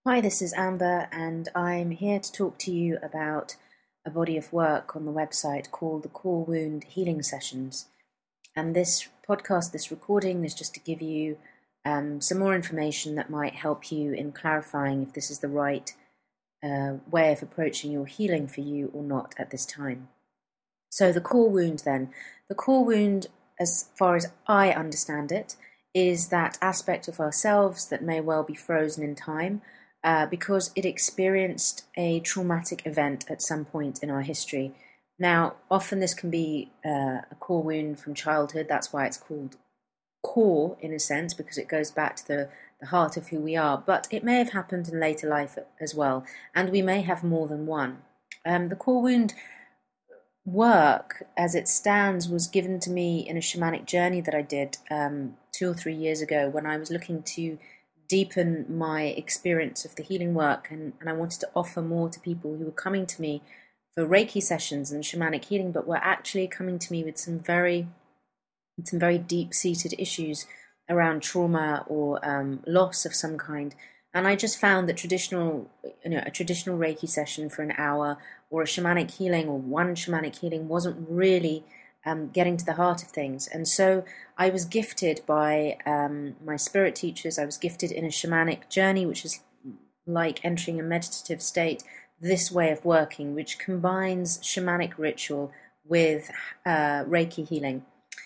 Hi, this is Amber, and I'm here to talk to you about a body of work on the website called the Core Wound Healing Sessions. And this podcast, this recording, is just to give you some more information that might help you in clarifying if this is the right way of approaching your healing for you or not at this time. So, the core wound, then. The core wound, as far as I understand it, is that aspect of ourselves that may well be frozen in time because it experienced a traumatic event at some point in our history. Now, often this can be a core wound from childhood. That's why it's called core, in a sense, because it goes back to the heart of who we are. But it may have happened in later life as well, and we may have more than one. The core wound work, as it stands, was given to me in a shamanic journey that I did 2 or 3 years ago when I was looking to deepen my experience of the healing work, and I wanted to offer more to people who were coming to me for Reiki sessions and shamanic healing, but were actually coming to me with some very deep-seated issues around trauma or loss of some kind. And I just found that a traditional Reiki session for an hour or a shamanic healing or one shamanic healing wasn't really getting to the heart of things. And so I was gifted by my spirit teachers. I was gifted in a shamanic journey, which is like entering a meditative state, this way of working, which combines shamanic ritual with Reiki healing.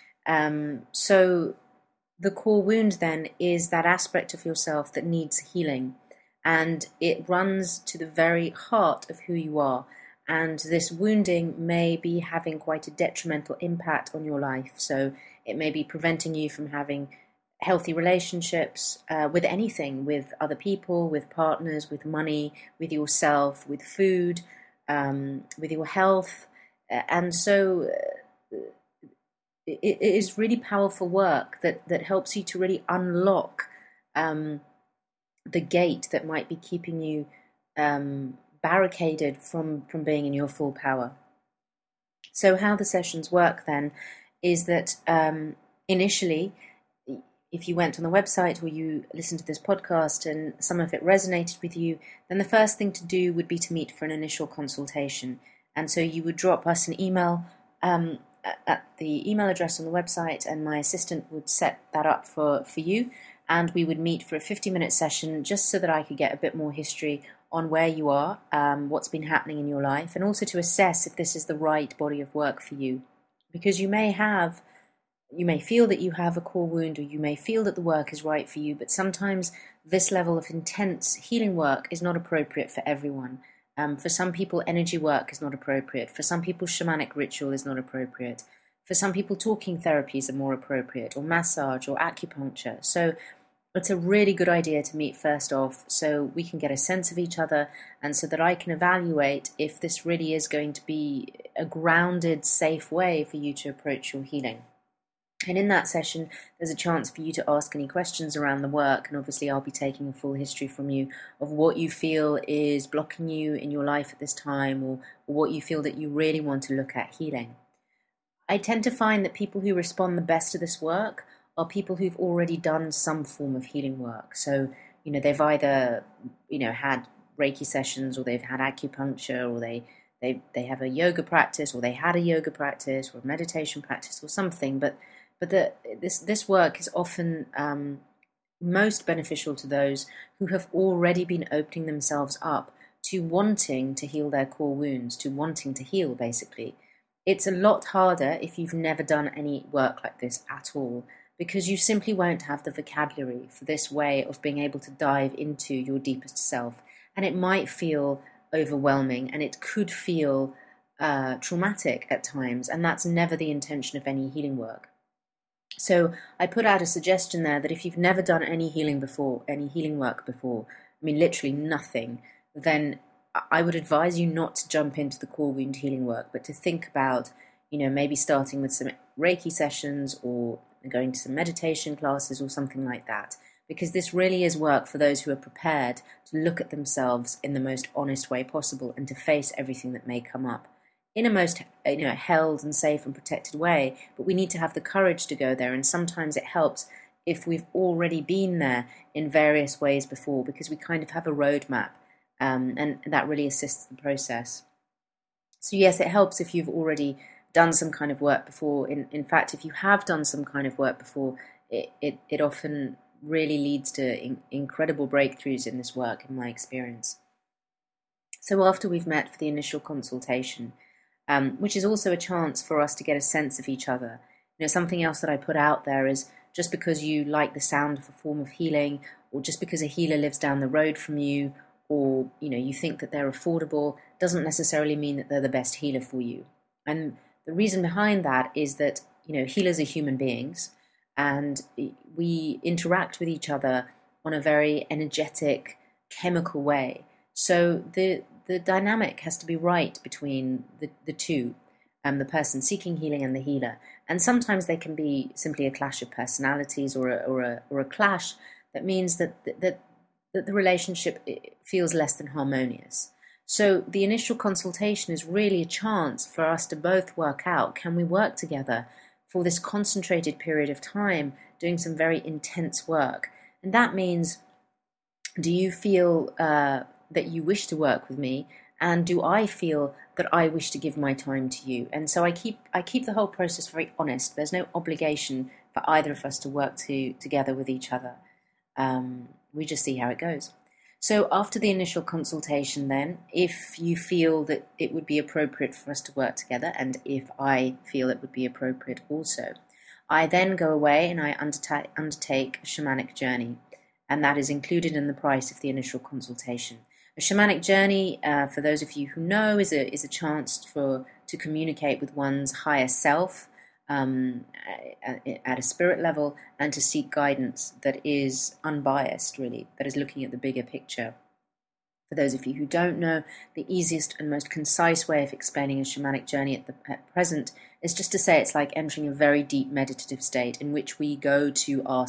So the core wound then is that aspect of yourself that needs healing, and it runs to the very heart of who you are. And this wounding may be having quite a detrimental impact on your life. So it may be preventing you from having healthy relationships with anything, with other people, with partners, with money, with yourself, with food, with your health. And so it is really powerful work that helps you to really unlock the gate that might be keeping you barricaded from being in your full power. So how the sessions work then is that initially, if you went on the website or you listened to this podcast and some of it resonated with you, then the first thing to do would be to meet for an initial consultation. And so you would drop us an email at the email address on the website, and my assistant would set that up for you, and we would meet for a 50-minute session just so that I could get a bit more history on where you are, what's been happening in your life, and also to assess if this is the right body of work for you. Because you may feel that you have a core wound, or you may feel that the work is right for you, but sometimes this level of intense healing work is not appropriate for everyone. For some people, energy work is not appropriate. For some people, shamanic ritual is not appropriate. For some people, talking therapies are more appropriate, or massage, or acupuncture. So it's a really good idea to meet first off so we can get a sense of each other, and so that I can evaluate if this really is going to be a grounded, safe way for you to approach your healing. And in that session, there's a chance for you to ask any questions around the work, and obviously I'll be taking a full history from you of what you feel is blocking you in your life at this time, or what you feel that you really want to look at healing. I tend to find that people who respond the best to this work are people who've already done some form of healing work. So, they've either, had Reiki sessions, or they've had acupuncture, or they have a yoga practice, or they had a yoga practice, or a meditation practice, or something. But this work is often most beneficial to those who have already been opening themselves up to wanting to heal their core wounds, to wanting to heal, basically. It's a lot harder if you've never done any work like this at all, because you simply won't have the vocabulary for this way of being able to dive into your deepest self. And it might feel overwhelming, and it could feel traumatic at times, and that's never the intention of any healing work. So I put out a suggestion there that if you've never done any healing work before, literally nothing, then I would advise you not to jump into the core wound healing work, but to think about, maybe starting with some Reiki sessions, or going to some meditation classes, or something like that. Because this really is work for those who are prepared to look at themselves in the most honest way possible, and to face everything that may come up in a most held and safe and protected way. But we need to have the courage to go there, and sometimes it helps if we've already been there in various ways before, because we kind of have a roadmap, and that really assists the process. So yes, it helps if you've already done some kind of work before. In fact, if you have done some kind of work before, it often really leads to incredible breakthroughs in this work, in my experience. So after we've met for the initial consultation, which is also a chance for us to get a sense of each other. Something else that I put out there is, just because you like the sound of a form of healing, or just because a healer lives down the road from you, or you think that they're affordable, doesn't necessarily mean that they're the best healer for you. And the reason behind that is that healers are human beings, and we interact with each other on a very energetic, chemical way. So the dynamic has to be right between the two, the person seeking healing and the healer. And sometimes they can be simply a clash of personalities, or a clash that means that the relationship feels less than harmonious. So the initial consultation is really a chance for us to both work out, can we work together for this concentrated period of time, doing some very intense work? And that means, do you feel that you wish to work with me, and do I feel that I wish to give my time to you? And so I keep the whole process very honest. There's no obligation for either of us to work together with each other. We just see how it goes. So after the initial consultation then, if you feel that it would be appropriate for us to work together, and if I feel it would be appropriate also, I then go away and I undertake a shamanic journey, and that is included in the price of the initial consultation. A shamanic journey, for those of you who know, is a chance to communicate with one's higher self at a spirit level, and to seek guidance that is unbiased, really, that is looking at the bigger picture. For those of you who don't know, the easiest and most concise way of explaining a shamanic journey at present is just to say it's like entering a very deep meditative state in which we go to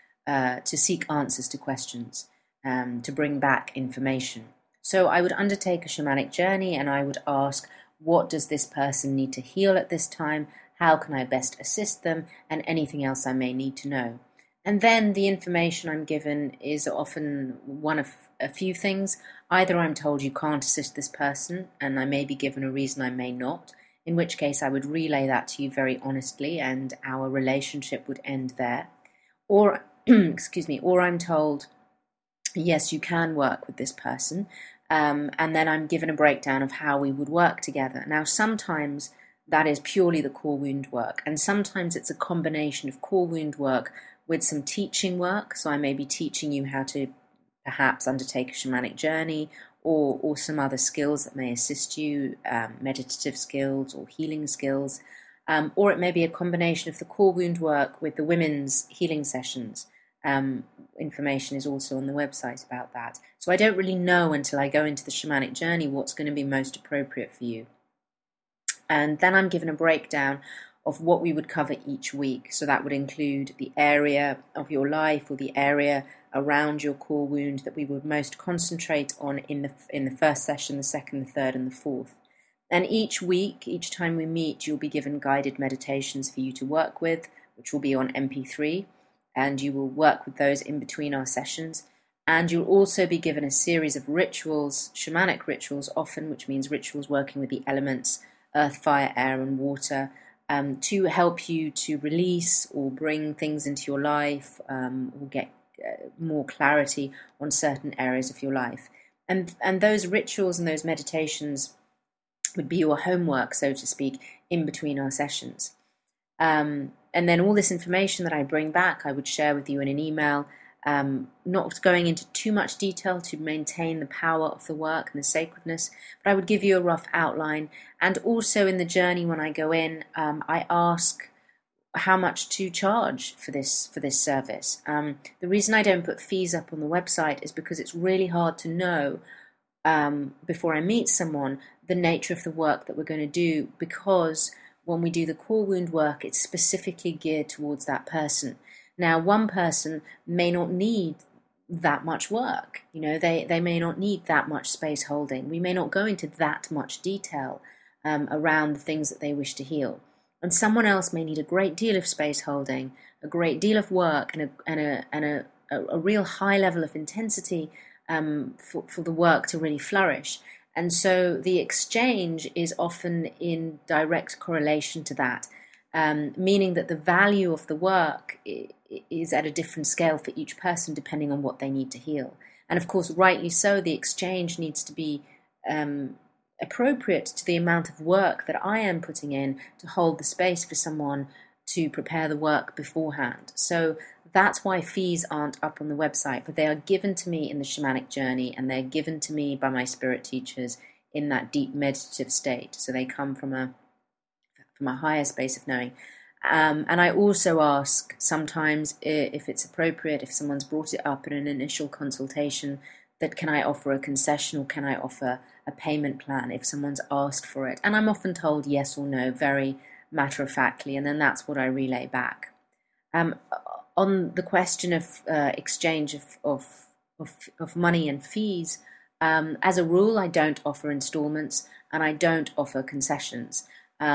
seek answers to questions, to bring back information. So I would undertake a shamanic journey, and I would ask, what does this person need to heal at this time? How can I best assist them? And anything else I may need to know. And then the information I'm given is often one of a few things. Either I'm told you can't assist this person, and I may be given a reason I may not, in which case I would relay that to you very honestly, and our relationship would end there. Or, or I'm told, yes, you can work with this person, and then I'm given a breakdown of how we would work together. Now, sometimes that is purely the core wound work, and sometimes it's a combination of core wound work with some teaching work. So I may be teaching you how to perhaps undertake a shamanic journey, or some other skills that may assist you, meditative skills or healing skills, or it may be a combination of the core wound work with the women's healing sessions. Information is also on the website about that. So I don't really know until I go into the shamanic journey what's going to be most appropriate for you. And then I'm given a breakdown of what we would cover each week. So that would include the area of your life, or the area around your core wound that we would most concentrate on in the first session, the second, the third, and the fourth. And each week, each time we meet, you'll be given guided meditations for you to work with, which will be on MP3, and you will work with those in between our sessions. And you'll also be given a series of rituals, shamanic rituals often, which means rituals working with the elements, earth, fire, air, and water, to help you to release or bring things into your life, or get more clarity on certain areas of your life. And those rituals and those meditations would be your homework, so to speak, in between our sessions. And then all this information that I bring back, I would share with you in an email, not going into too much detail to maintain the power of the work and the sacredness, but I would give you a rough outline. And also in the journey, when I go in, I ask how much to charge for this service. The reason I don't put fees up on the website is because it's really hard to know, before I meet someone, the nature of the work that we're going to do, because when we do the core wound work, it's specifically geared towards that person. Now, one person may not need that much work. They may not need that much space holding. We may not go into that much detail around the things that they wish to heal. And someone else may need a great deal of space holding, a great deal of work and a real high level of intensity for the work to really flourish. And so the exchange is often in direct correlation to that, meaning that the value of the work is at a different scale for each person depending on what they need to heal. And of course, rightly so, the exchange needs to be appropriate to the amount of work that I am putting in to hold the space for someone to prepare the work beforehand. So that's why fees aren't up on the website, but they are given to me in the shamanic journey, and they're given to me by my spirit teachers in that deep meditative state. So they come from a higher space of knowing. And I also ask sometimes, if it's appropriate, if someone's brought it up in an initial consultation, that can I offer a concession or can I offer a payment plan if someone's asked for it? And I'm often told yes or no, very matter-of-factly, and then that's what I relay back. On the question of exchange of money and fees, as a rule, I don't offer installments and I don't offer concessions.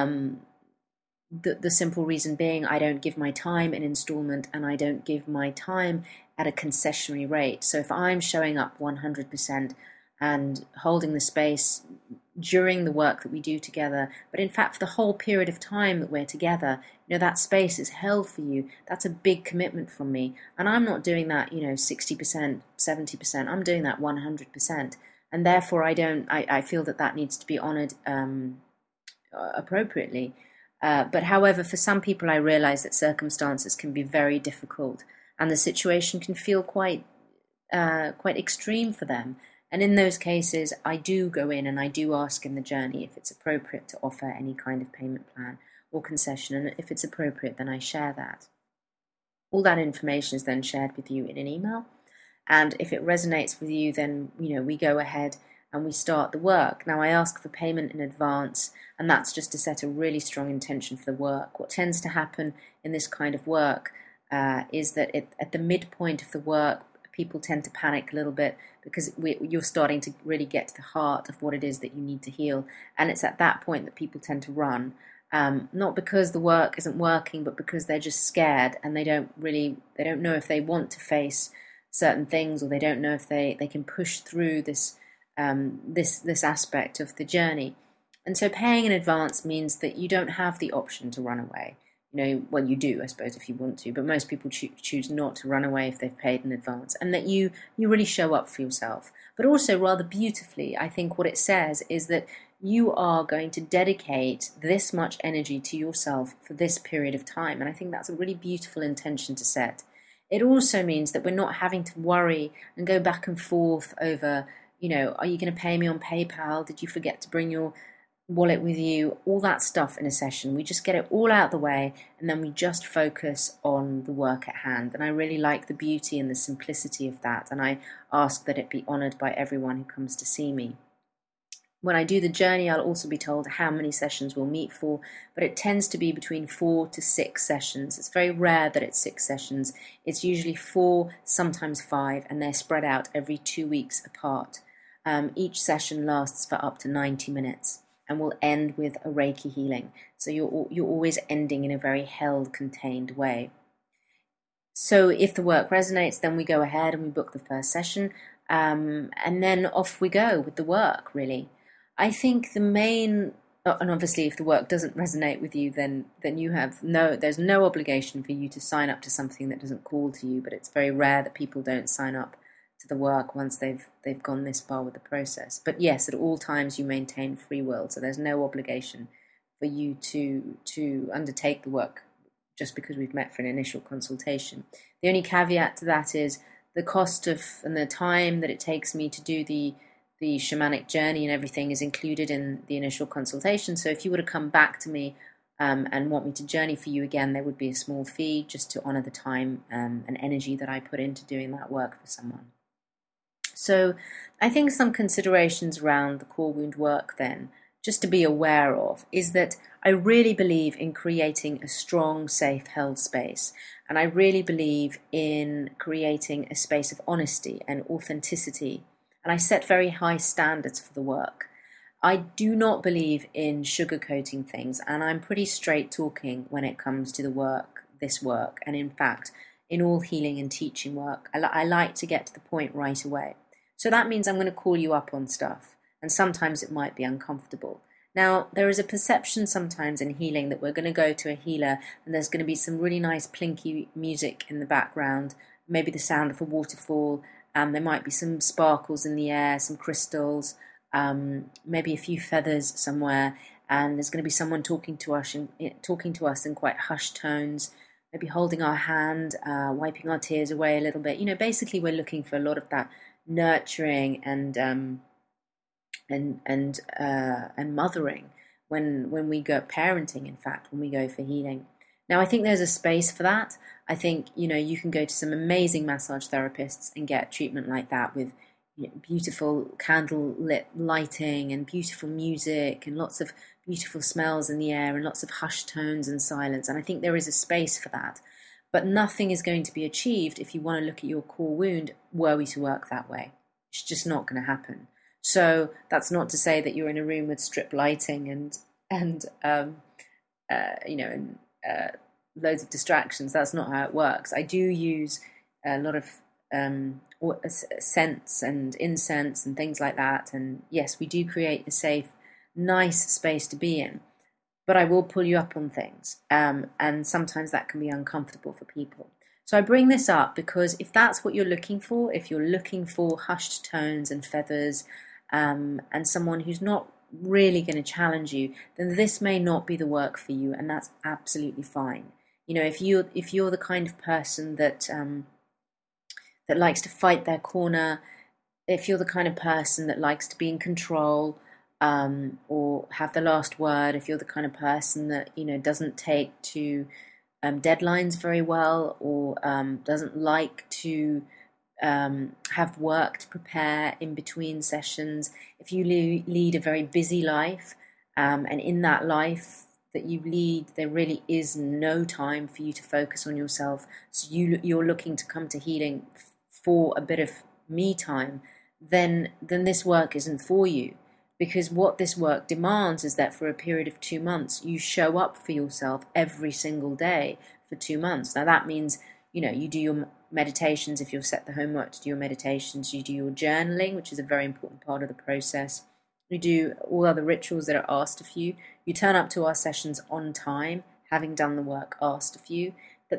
The simple reason being, I don't give my time in installment and I don't give my time at a concessionary rate. So if I'm showing up 100% and holding the space during the work that we do together, but in fact for the whole period of time that we're together, that space is held for you. That's a big commitment from me. And I'm not doing that, 60%, 70%. I'm doing that 100%. And therefore I feel that needs to be honored appropriately. But however, for some people, I realize that circumstances can be very difficult and the situation can feel quite extreme for them. And in those cases, I do go in and I do ask in the journey if it's appropriate to offer any kind of payment plan or concession. And if it's appropriate, then I share that. All that information is then shared with you in an email. And if it resonates with you, then, we go ahead and we start the work. Now, I ask for payment in advance, and that's just to set a really strong intention for the work. What tends to happen in this kind of work is that at the midpoint of the work, people tend to panic a little bit because you're starting to really get to the heart of what it is that you need to heal. And it's at that point that people tend to run, not because the work isn't working, but because they're just scared and they don't know if they want to face certain things, or they don't know if they can push through this aspect of the journey. And so paying in advance means that you don't have the option to run away. Well, you do, I suppose, if you want to, but most people choose not to run away if they've paid in advance, and that you really show up for yourself. But also, rather beautifully, I think what it says is that you are going to dedicate this much energy to yourself for this period of time, and I think that's a really beautiful intention to set. It also means that we're not having to worry and go back and forth over, are you going to pay me on PayPal? Did you forget to bring your wallet with you? All that stuff in a session. We just get it all out of the way, and then we just focus on the work at hand. And I really like the beauty and the simplicity of that, and I ask that it be honored by everyone who comes to see me. When I do the journey, I'll also be told how many sessions we'll meet for, but it tends to be between 4 to 6 sessions. It's very rare that it's 6 sessions. It's usually 4, sometimes 5, and they're spread out every 2 weeks apart. Each session lasts for up to 90 minutes and will end with a Reiki healing. So you're always ending in a very held, contained way. So if the work resonates, then we go ahead and we book the first session, and then off we go with the work, really. I think the main, and obviously if the work doesn't resonate with you, then there's no obligation for you to sign up to something that doesn't call to you, but it's very rare that people don't sign up to the work once they've gone this far with the process. But yes, at all times you maintain free will, so there's no obligation for you to undertake the work just because we've met for an initial consultation. The only caveat to that is the cost of and the time that it takes me to do the shamanic journey and everything is included in the initial consultation. So if you were to come back to me and want me to journey for you again, there would be a small fee just to honour the time and energy that I put into doing that work for someone. So I think some considerations around the core wound work then, just to be aware of, is that I really believe in creating a strong, safe, held space. And I really believe in creating a space of honesty and authenticity. And I set very high standards for the work. I do not believe in sugarcoating things, and I'm pretty straight talking when it comes to the work this work. And in fact, in all healing and teaching work, I like to get to the point right away. So that means I'm going to call you up on stuff. And sometimes it might be uncomfortable. Now, there is a perception sometimes in healing that we're going to go to a healer and there's going to be some really nice plinky music in the background, maybe the sound of a waterfall, there might be some sparkles in the air, some crystals, maybe a few feathers somewhere, and there's going to be someone talking to us in quite hushed tones, maybe holding our hand, wiping our tears away a little bit. Basically we're looking for a lot of that nurturing and mothering when we go parenting, in fact, when we go for healing. Now, I think there's a space for that. I think, you can go to some amazing massage therapists and get treatment like that with beautiful candle-lit lighting and beautiful music and lots of beautiful smells in the air and lots of hushed tones and silence. And I think there is a space for that. But nothing is going to be achieved if you want to look at your core wound were we to work that way. It's just not going to happen. So that's not to say that you're in a room with strip lighting and loads of distractions. That's not how it works. I do use a lot of scents and incense and things like that. And yes, we do create a safe, nice space to be in. But I will pull you up on things. And sometimes that can be uncomfortable for people. So I bring this up because if that's what you're looking for, if you're looking for hushed tones and feathers, and someone who's not really going to challenge you, then this may not be the work for you, and that's absolutely fine. If you're the kind of person that likes to fight their corner, if you're the kind of person that likes to be in control, or have the last word, if you're the kind of person that doesn't take to deadlines very well, or doesn't like to have work to prepare in between sessions, if you lead a very busy life, and in that life that you lead, there really is no time for you to focus on yourself, so you're looking to come to healing for a bit of me time, then this work isn't for you. Because what this work demands is that for a period of 2 months, you show up for yourself every single day for 2 months. Now that means, you do your meditations if you've set the homework to do your meditations. You do your journaling, which is a very important part of the process. You do all other rituals that are asked of you. You turn up to our sessions on time, having done the work asked of you.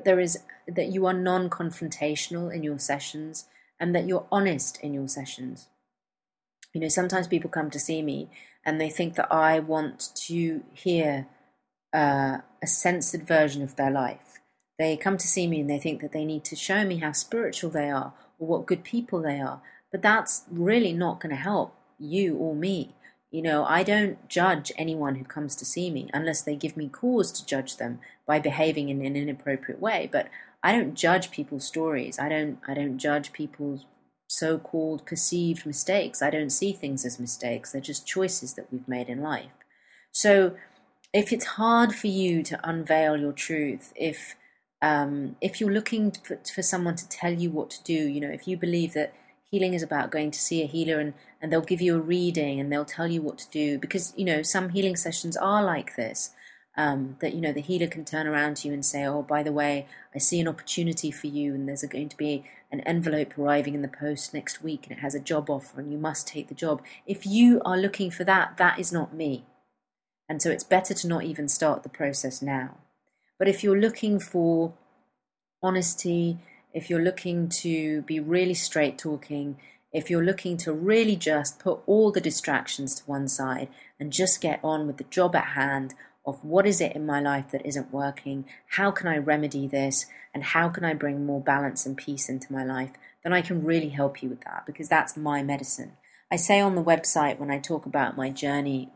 That you are non-confrontational in your sessions, and that you're honest in your sessions. Sometimes people come to see me and they think that I want to hear a censored version of their life. They come to see me and they think that they need to show me how spiritual they are or what good people they are. But that's really not going to help you or me. I don't judge anyone who comes to see me unless they give me cause to judge them by behaving in an inappropriate way. But I don't judge people's stories. I don't judge people's so-called perceived mistakes. I don't see things as mistakes. They're just choices that we've made in life. So if it's hard for you to unveil your truth, if you're looking for someone to tell you what to do, if you believe that healing is about going to see a healer and they'll give you a reading and they'll tell you what to do, because some healing sessions are like this, that the healer can turn around to you and say, oh, by the way, I see an opportunity for you, and there's going to be an envelope arriving in the post next week and it has a job offer and you must take the job. If you are looking for that, that is not me. And so it's better to not even start the process now. But if you're looking for honesty, if you're looking to be really straight talking, if you're looking to really just put all the distractions to one side and just get on with the job at hand of what is it in my life that isn't working, how can I remedy this, and how can I bring more balance and peace into my life, then I can really help you with that, because that's my medicine. I say on the website when I talk about my journey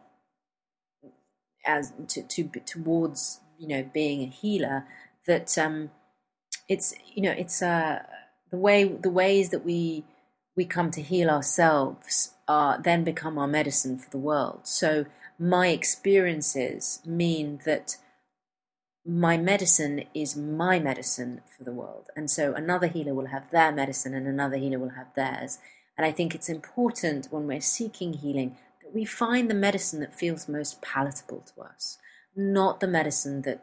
as towards being a healer, that it's the ways that we come to heal ourselves then become our medicine for the world. So my experiences mean that my medicine is my medicine for the world. And so another healer will have their medicine and another healer will have theirs. And I think it's important when we're seeking healing that we find the medicine that feels most palatable to us, not the medicine that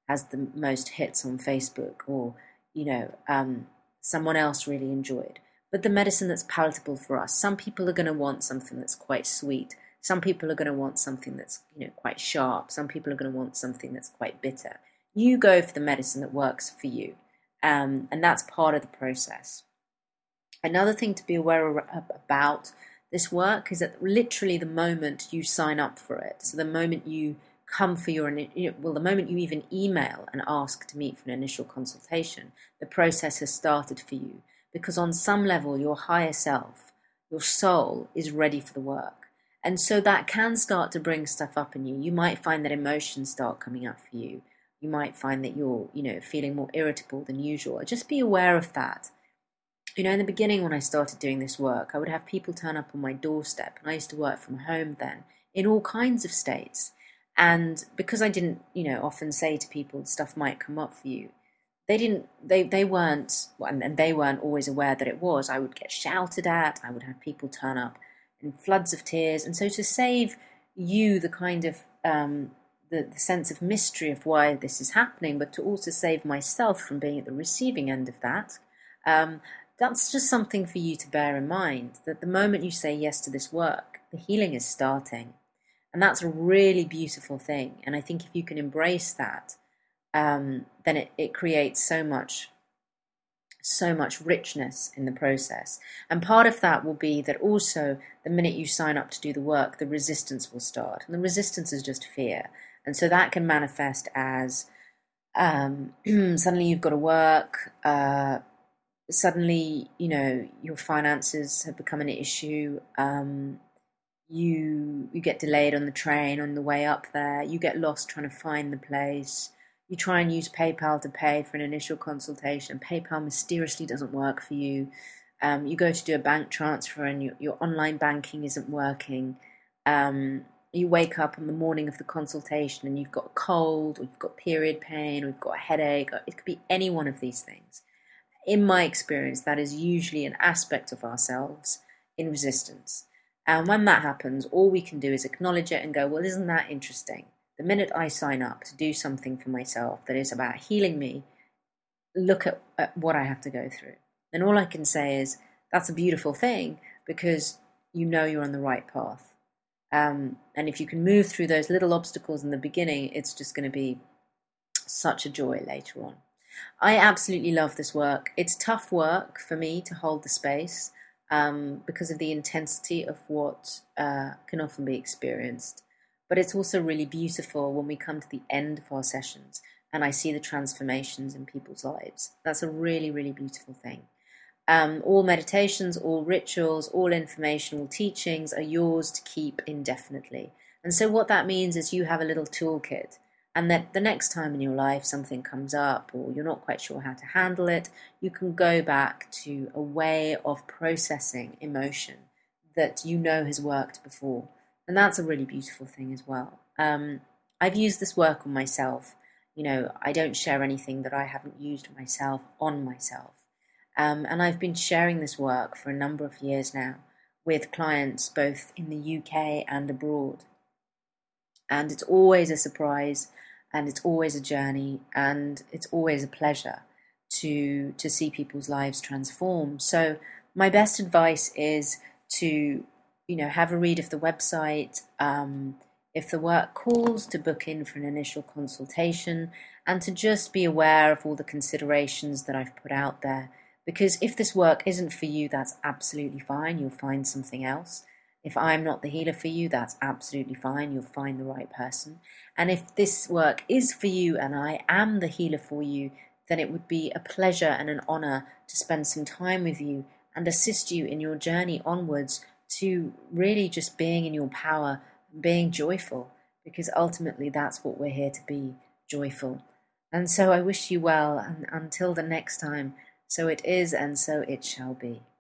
has the most hits on Facebook, or, someone else really enjoyed. But the medicine that's palatable for us. Some people are going to want something that's quite sweet. Some people are going to want something that's, quite sharp. Some people are going to want something that's quite bitter. You go for the medicine that works for you. And that's part of the process. Another thing to be aware about this work is that literally the moment you sign up for it, so the moment you come for the moment you even email and ask to meet for an initial consultation, the process has started for you. Because on some level, your higher self, your soul, is ready for the work. And so that can start to bring stuff up in you. You might find that emotions start coming up for you. You might find that you're, feeling more irritable than usual. Just be aware of that. In the beginning when I started doing this work, I would have people turn up on my doorstep, and I used to work from home then, in all kinds of states. And because I didn't, often say to people stuff might come up for you, they weren't, and they weren't always aware that it was. I would get shouted at, I would have people turn up in floods of tears. And so to save you the kind of, the sense of mystery of why this is happening, but to also save myself from being at the receiving end of that, that's just something for you to bear in mind, that the moment you say yes to this work, the healing is starting. And that's a really beautiful thing. And I think if you can embrace that, then it creates so much richness in the process. And part of that will be that also the minute you sign up to do the work, the resistance will start. And the resistance is just fear. And so that can manifest as suddenly you've got to work, suddenly, your finances have become an issue. You get delayed on the train on the way up there. You get lost trying to find the place. You try and use PayPal to pay for an initial consultation. PayPal mysteriously doesn't work for you. You go to do a bank transfer and your online banking isn't working. You wake up on the morning of the consultation and you've got a cold, or you've got period pain, or you've got a headache. Or it could be any one of these things. In my experience, that is usually an aspect of ourselves in resistance. And when that happens, all we can do is acknowledge it and go, well, isn't that interesting? The minute I sign up to do something for myself that is about healing me, look at what I have to go through. And all I can say is, that's a beautiful thing, because you're on the right path. And if you can move through those little obstacles in the beginning, it's just going to be such a joy later on. I absolutely love this work. It's tough work for me to hold the space because of the intensity of what can often be experienced. But it's also really beautiful when we come to the end of our sessions and I see the transformations in people's lives. That's a really, really beautiful thing. All meditations, all rituals, all informational teachings are yours to keep indefinitely. And so what that means is you have a little toolkit, and that the next time in your life something comes up or you're not quite sure how to handle it, you can go back to a way of processing emotion that has worked before. And that's a really beautiful thing as well. I've used this work on myself. I don't share anything that I haven't used myself on myself. And I've been sharing this work for a number of years now with clients both in the UK and abroad. And it's always a surprise, and it's always a journey, and it's always a pleasure to see people's lives transform. So my best advice is to, have a read of the website. If the work calls, to book in for an initial consultation, and to just be aware of all the considerations that I've put out there. Because if this work isn't for you, that's absolutely fine. You'll find something else. If I'm not the healer for you, that's absolutely fine. You'll find the right person. And if this work is for you and I am the healer for you, then it would be a pleasure and an honor to spend some time with you and assist you in your journey onwards to really just being in your power, being joyful, because ultimately that's what we're here to be, joyful. And so I wish you well, and until the next time, so it is and so it shall be.